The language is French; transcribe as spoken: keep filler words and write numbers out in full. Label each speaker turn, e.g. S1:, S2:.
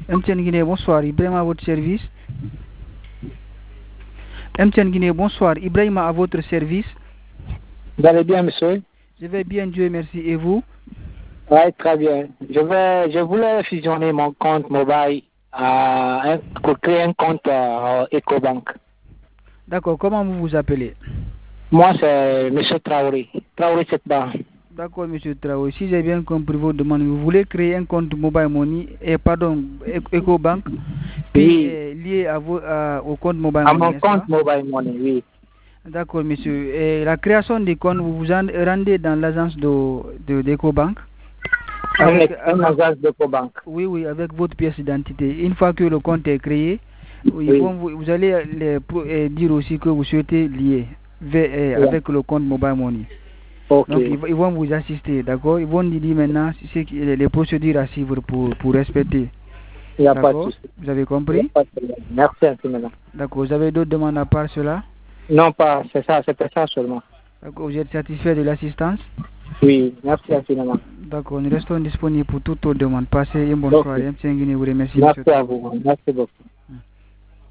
S1: M T N Guinée, bonsoir. Ibrahima à votre service. M T N Guinée, bonsoir. Ibrahima à votre service.
S2: Vous allez bien, monsieur?
S1: Je vais bien, Dieu merci. Et vous?
S2: Oui, très bien. Je vais, je voulais fusionner mon compte mobile à un- pour créer un compte à EcoBank.
S1: D'accord, comment vous vous appelez?
S2: Moi, c'est monsieur Traoré. Traoré Setba.
S1: D'accord, monsieur Traoré. Si j'ai bien compris vos demandes, vous voulez créer un compte mobile money, et pardon, Eco- EcoBank, puis
S2: Oui,
S1: euh, lié à vos, à- au compte mobile
S2: à
S1: money,
S2: mon
S1: n'est-ce pas?
S2: compte mobile money, oui.
S1: D'accord, monsieur. Et la création des comptes, vous vous en- rendez dans l'agence de, de, d'EcoBank
S2: Un,
S1: avec,
S2: un
S1: avec,
S2: agence d'EcoBank.
S1: oui, oui, avec votre pièce d'identité. Une fois que le compte est créé, ils
S2: Oui.
S1: vont vous, vous allez les, pro- euh, dire aussi que vous souhaitez lier ve- euh,
S2: Ouais.
S1: avec le compte mobile money.
S2: Ok.
S1: Donc, ils, vont- ils vont vous assister, d'accord? Ils vont vous dire maintenant ce qui- les, les procédures à suivre pour, pour respecter.
S2: Il n'y a pas de
S1: D'accord?
S2: souci.
S1: Vous avez
S2: Il n'y a
S1: compris?
S2: pas de problème. Merci infiniment.
S1: D'accord. Vous avez d'autres demandes à part cela?
S2: Non, pas, c'est ça, c'était ça seulement.
S1: D'accord. Vous êtes satisfait de l'assistance?
S2: Oui, merci infiniment.
S1: D'accord. Nous restons disponibles pour toutes vos demandes. Passez une bonne
S2: Ok.
S1: soirée. M. Nguyen vous remercie, M.
S2: Merci à
S1: Traoré.
S2: vous. Merci beaucoup.